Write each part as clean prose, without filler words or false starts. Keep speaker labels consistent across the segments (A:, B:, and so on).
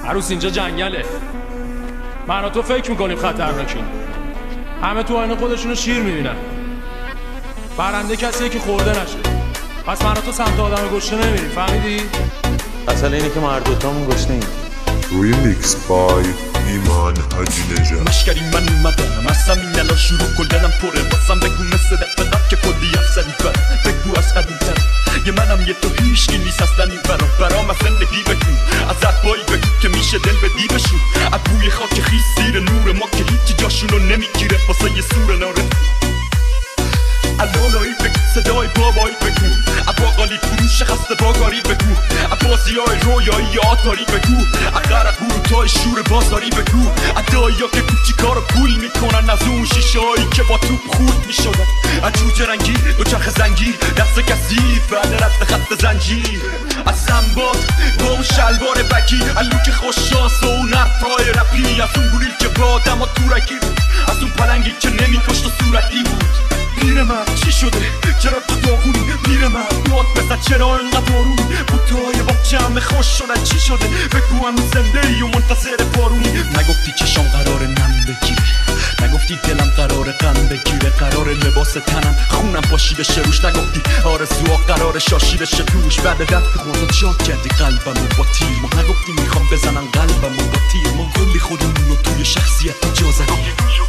A: عروس اینجا جنگله. من و تو فکر میکنیم خطرناکیم. همه تو آینه خودشونو شیر میبینن. برنده کسیه که خورده نشه. پس من و تو سمت آدم گشنه نمیریم، فهمیدی؟
B: اصلا اینه که ما هر دوتامون گشنه ایم.
C: ریمیکس بای ایمان حاجی نژاد.
D: مشکری من اومدم از همین الان شروع کن دلم پره بازم بگو مثل دفعه که کلی افسری برم بگو از قدیم‌تر یه منم یه تو هیچکی نیست اصلا این برام از زندگی بگو از عطبایی بگو که میشه دل بدی بشون از بوی خاک خیس زیر نور ما که هیچی جاشونو نمیگیره واسه یه سور ناره الانایی بگو صدای بابایی بگو باقالی فروش خسته باگاری بگو بازی های رویایی آتاری بگو اقرق گروتای شور بازاری بگو دایی ها که کوچی کارو پول میکنن از اون شیشه هایی که با توپ خورد میشدن جوجه رنگی دوچرخ زنگی دست کسی بعد رد خط زنجیر از زنباد با اون شلوار بکی اللوک خوششانس و اون حرفای رپی از اون گوریل که با آدم ها تورکی بود از اون پلنگی که نمیکشت و صورتی بود پیر من چی شده؟ چرا تو داغونی؟ پیر من داد بزن چرا اینقدر آرومی؟ بوتهای با جمع خوش شدن چی شده؟ بگو هنوز زنده ای و منتظر بارونی نگفتی چشام قراره نم بگیره نگفتی دلم قراره غم بگیره قراره لباس تنم خونم پاشیده شه روش نگفتی آرزوها قراره شاشیده شه توش بعد رفت خورد جا کردی قلبمو با تیر ما نگفتی میخوام بزنم قلبمو با تیر ما کلی خودمونو توی شخصیت جا زدیم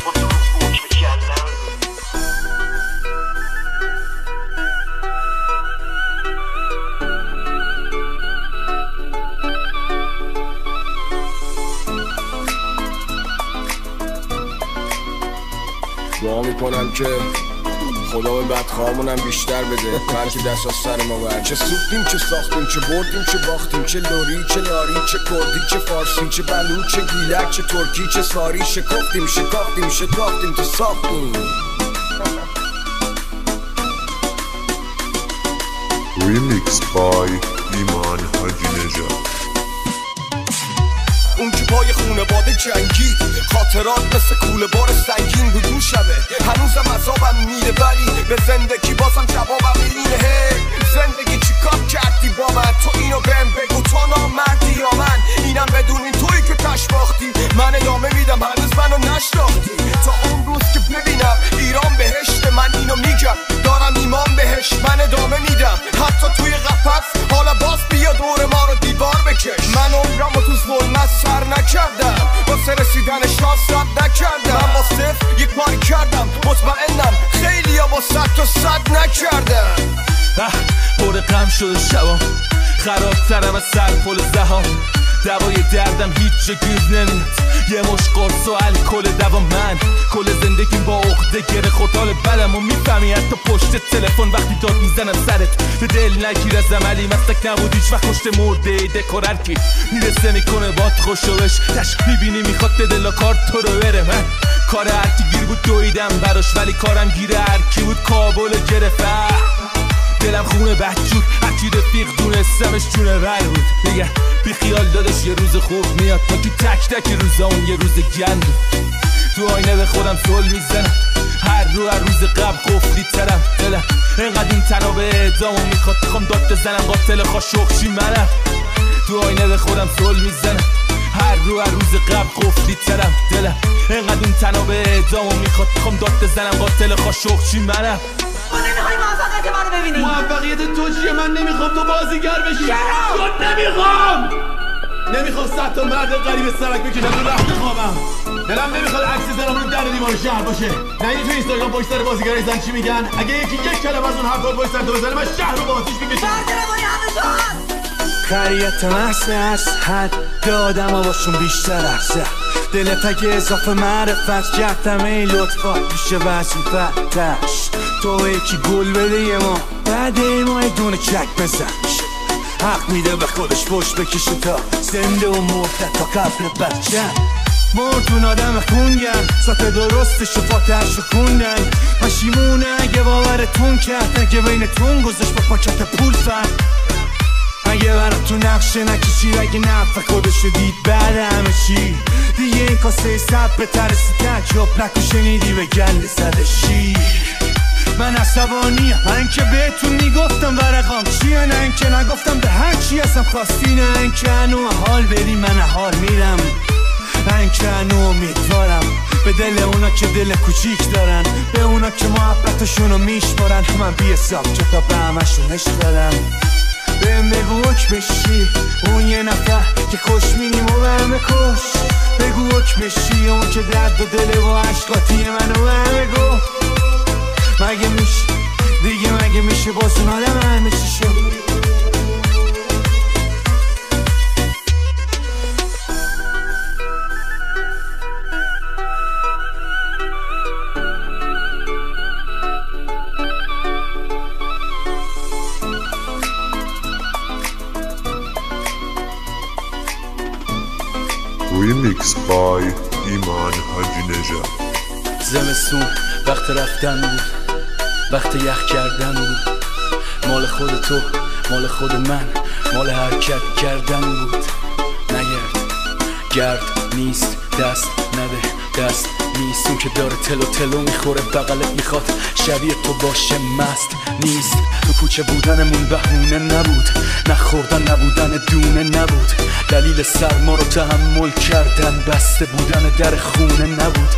E: دعا میکنم که خدا به بدخواهمونم بیشتر بده بلکه دست از سر ما بر چه سوختیم چه ساختیم چه بردیم چه باختیم چه لوری چه لاری چه کردی چه فارسی چه بلوچ چه گیلک چه ترکی چه ساری شکفتیم شکافتیم شکافتیم تو ساختیم
C: ریمیکس بای ایمان حاجی نژاد.
E: اون که پای خونواده جنگید خاطرات مثل کوله بار سنگین بود اون شبه هنوزم عذابم میره ولی به زندگی بازم جوابم اینه هی زندگی چی کار کردی با من تو اینو بهم بگو تو نامردی یا من اینم بدونین تویی که تش باختی من ادامه میدم هنوز منو نشناختی تا اون روز که ببینم ایران بهشت من اینو میگم دارم ایمان بهش من ادامه میدم حتی توی قفس حالا باز بیا دور ما رو دیوار بکش من عمرمو تو ظلمت سر نکردم واسه رسیدن شانس رد نکردم من با صفر یک کاری کردم مطمئنم خیلی ها با 100 تا 100 نکردم
F: پر غم شده شبام خرابترم از سر پل زهام دوای دردم هیچ جا گیر نمیاد یه مش قرص و الکل دوا من کل زندگیم با عقده گره خورد حال بدم و میفهمی حتی پشت تلفن وقتی داد میزنم سرت به دل نگیر از عملی مستک نبود هیچ وقت پشت مرده دکور هرکی میرسه میکنه باد خوشوش تشک میبینی میخواد به دل کار تو رو بره من کار هرکی گیر بود دویدم براش ولی کارم گیره هرکی بود کابل گرفت دلم خونه بدجور هرکی رفیق دونستمش جونه بر بود بگن بی خیال دادش یه روز خوب میاد تا که تک تک روزا اون یه روز گند تو آینه به خودم سل میزنم هر روز قبل قفلی ترم دلم اینقدر این تنها به اعدامو میخواد میخوام داد بزنم قاتل خاشخشی منم تو آینه به خودم سل میزنم هر روز قبل قفلی ترم دلم اینقدر این تنها به اعدامو میخواد میخوام داد بزنم قاتل خاشخشی منم
G: ما نمیخوای موفقیت منو ببینی
H: موفقیت تو چیه من نمیخوام تو بازیگر بشی چرا؟ نمیخوام 100 تا مرد غریب سرک بکشن تو رخت خوابم دلم نمیخواد عکس زنم رو در دیوار شهر باشه نه این تو اینستاگرام پشت سر بازیگرای زن چی میگن اگه یکی یک کلمه از اون حرفات پشت سر تو بزنه من شهر رو با آتیش میکشم
G: بردرمانی همه تو هست
I: خریت محصه از حد دادم و باشون بیشتر افزه دلت اگه اضافه معرفت کردم ای لطفات میشه وظیفتش تو یکی گل بده یه ما بعد ما یه دونه چک بزن حق میده به خودش پشت بکشه تا زنده و مرده تا قبل بچه مرتون آدم خونگم سطح درستش و فاتحش رو خوندن پشیمونه اگه باورتون کرد اگه بینتون گذاشت با پاکت پول فرد اگه برات تو نقشه نکشید اگه نفع خودشو دید بعد همه چی دیگه این کاسه سب به ترسی تک یاب نکو شنیدی به گنده زده شیر من عصبانیم، من که بهتون میگفتم ورقام چیه، نه اینکه نگفتم به هر چی هستم خواستی، نه اینکه هنو حال بری من حال میرم، نه اینکه هنو امیدوارم به دل اونا که دل کوچیک دارن، به اونا که محبتشونو میشمارن، من بی حساب کتاب به همشون عشق دارم. بهم بگو حکمشی اون یه نفر که خوش مینیم و به همه کش، بگو حکمشی اون که درد و دل و عشقاتی منو به همه گفت. مگه میشه دیگه، مگه میشه باز اون آدم همه چی شد.
C: Remix by ایمان حاجی نژاد.
F: زمستون وقت رفتن بود، وقت یخ کردن بود، مال خود تو، مال خود من، مال حرکت کردن بود. نگرد گرد نیست، دست نده دست نیست، اون که داره تلو تلو میخوره بغلت میخواد شبیه تو باشه مست نیست. تو کوچه بودنمون بهونه نبود، نخوردن نبودن دونه نبود، دلیل سرما رو تحمل کردن بسته بودن در خونه نبود.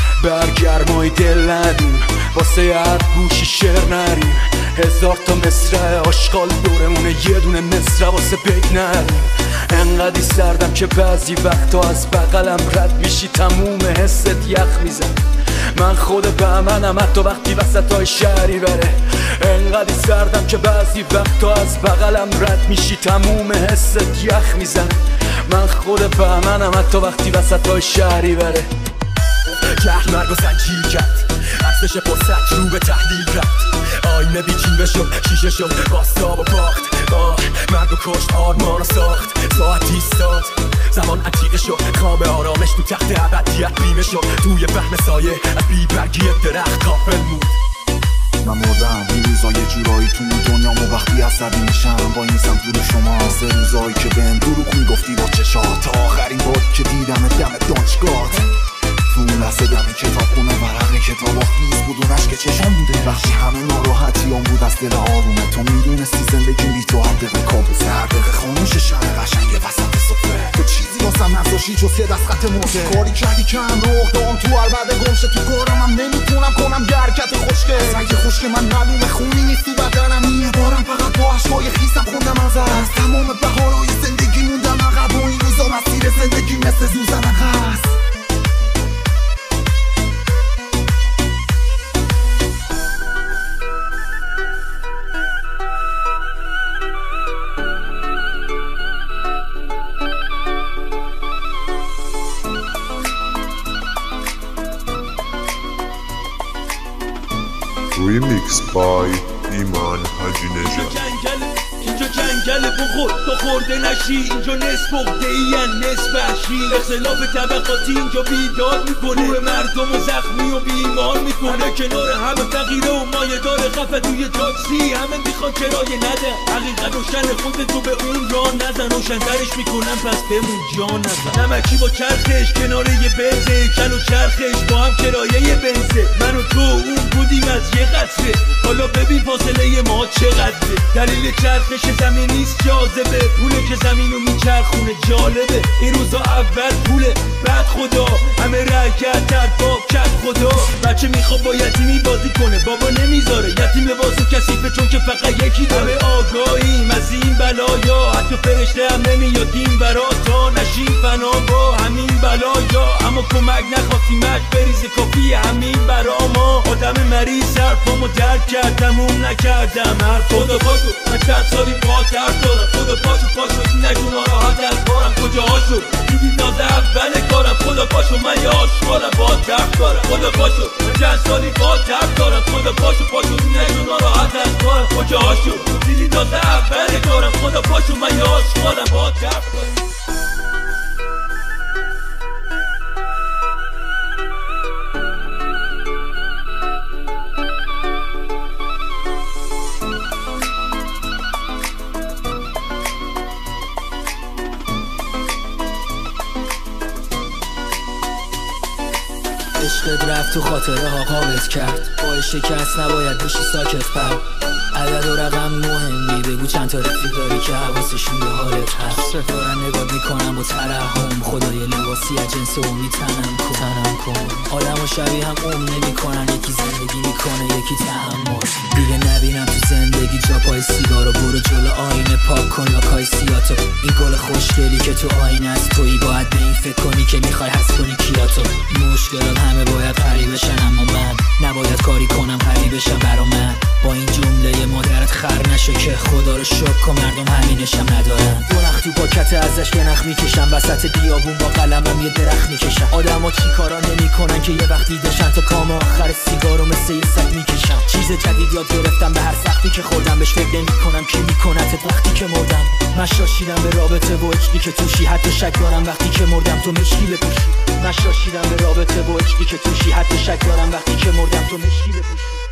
F: برگرمای دل ندیم، واسه هر گوشی شعر نریم، 1000 تا مصرع آشغال دورمونه، یه دونه مصرع واسه بگ نریم. انقدی سردم که بعضی وقتا از بغلم رد میشی تموم حست یخ میزن. من خود بهمنم حتی وقتی وسطای شهری بره، انقدی سردم که بعضی وقتا از بغلم رد میشی تموم حست یخ میزن. من خود بهمنم حتی وقتی وسطای شهری بره.
D: جهل مرگ و زنجیر کرد، عکسش پرسد رو به تحلیل رفت، آینه بیچیبه شد شیشه شد باستاب و باخت. مرگ و کشت آرمان و ساخت، ساعت ایستاد زمان عتیقه شد، خواب آرامش تو تخت ابدیت بیمه شد، توی وهم سایه از بیبرگی درخت غافل بود.
J: من مردم این روزا یه جورایی تو دنیام و وقتی عصبی میشم وای میسم دور شما، سه روزایی که بهم دروغ میگفتی با چشات، تا آخرین بار که دیدم دم دانشگاه، تو اون لحظه دم کتاب خونه ورق کتاب آخیز بود، اون عشق چشم بوده بخشی همه ناراحتیام بود از دل آرومه. تو میدونستی زندگی بی تو هر دقیقه کابوسه، هر دقیقه خاموش شهر قشنگه وسط صفره، تو چیزی واسم نذاشی جز یه دست خط مرده، کاری کردی که هم رخ دام تو عربده گمشه، تو کارم هم نمیتونم کنم یه حرکت خوشگه، سنگ خشک من معلومه خونی نیست تو بدنم، یه بارم فقط با عشقای خیسم خوندم از تمام بهارهای زندگی موندم عقب، و این روزا مسیر زندگی مثل زوزن هست.
C: Remix by ایمان حاجی نژاد.
F: اینجا جنگل بخور تا خورده نشی، اینجا نصف عقده این نصف وحشی، اختلاف طبقاتی اینجا بیداد میکنه، روح مردم و زخمی و بیمار میکنه، کنار همه فقیره و مایه داره خفه توی تاکسی، همه میخوان کرایه نده، حقیقت روشن خودتو به اون راه نزن، روشن‌ترش میکنن پس بمون جا نزن. نمکی با چرخش کنار یه بنزه، کل و چرخش با هم کرایه بنزه، من و تو اون بودیم از یه قطره، حالا ببین فاصله ما چقدره. دلیل چرخش زمین نیست جاذبه، پوله که زمینو میچرخونه جالبه، این روزا اول پوله بعد خدا، همه رکت در باب کرد خدا. بچه میخواد با یتیمی بازی کنه، بابا نمیذاره، یتیم لباسو کثیفه چون که فقط یکی داره. آگاهیم از این بلایا، حتی فرشته هم نمیاد این برا، تا نشیم فنا با همین بلایا، اما کمک نخواستیمش بریزه کافی همین برا ما. آدم مریض حرفامو درک کردم اون نکردم حرف، خدا پاشو من چند سالی با درد دارم، خدا پاشو این نگو ناراحت از بارم کجا شد، دیدی تازه اول کارم، خدا پاشو من یه آشقالم با درد دارم، خدا پاشو من چند سالی با درد دارم، خدا پاشو این نگو ناراحت از بارم کجا شد، دیدی تازه اول کارم، خدا پاشو من یه آشقالم با درد دارم.
J: عشق
K: عشقت رفت تو خاطره ها قابت کرد، با شکست نباید بشی ساکت پر. عدد و رقم مهمی، بگو چند تا رفیق داری که حواسشون به حالت هست. دارن نگاه میکنم با ترحم، خدای لباسی از جنس اومی تنم کن. آدم و شبیه هم نمیکنن، یکی زندگی میکنه یکی تحمل. دیگه نبینم تو زندگی جا پای سیگارو، برو جلو آینه پاک کن لاکای سیاتو. این گل خوشگلی که تو آینه است تویی، باید به این فکر کنی که میخوای حس کنی کیاتو. مشکلات همه باید غریب بشن، اما من نباید کاری کنم غریب بشم برا من. با این جمله مادرت خر نشو که خدا رو شکر کن مردم همینشم ندارن. دو نخ تو پاکت ازش یه نخ میکشم، وسط بیابون با قلمم یه درخت میکشم. آدما چی کارا نمیکنن که یه وقت دیدشن، تا کام آخر سیگارو مثل یه سگ میکشم. چیز جدید یاد گرفتم، به هر سختی که خوردم بهش فکر نمیکنم کی میکنتت وقتی که مردم. من شاشیدم به رابطه با عشقی که توشی، حتی شک دارم وقتی که مردم تو مشکی بپوشی. من شاشیدم به رابطه با عشقی که توشی، حتی شک دارم وقتی که مردم تو مشکی بپوشی.